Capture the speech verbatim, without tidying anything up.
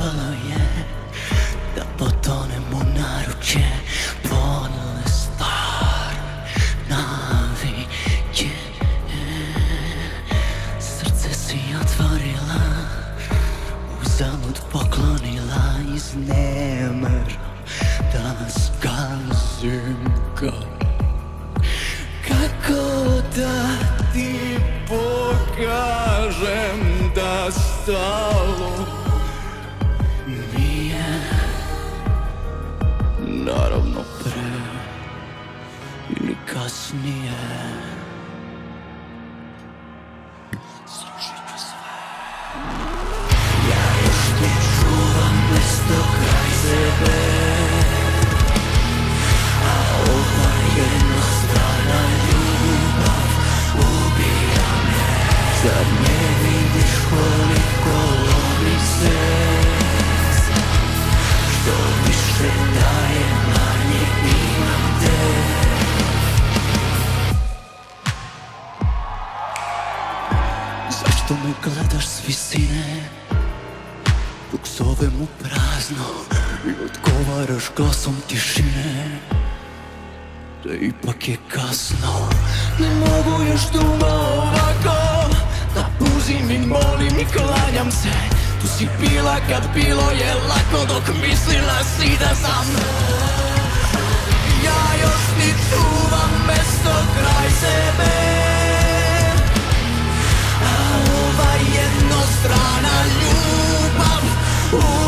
trebalo je da potonem u naručje ponele stare navike. Srce si otvorila, uzalud poklonila, iznemera da skazim ga. Kako da ti pokažem da stalo mi je, naravno pre ili kasnije. Srušit ću sve. Ja još ti čuvam mesto kraj sebe, a ova jednostrana ljubav ubija me. Zar ne vidiš koliko lomi srce, što više daje manje imam te. Zašto me gledaš s visine, dok zovem u prazno i odgovaraš glasom tišine, da ipak je kasno. Ne mogu još dugo ovako, da puzim i molim i klanjam se. Tu si bila kad bilo je lako, dok mislila si da sam. Ja još ti čuvam mesto kraj sebe, a ova jednostrana ljubav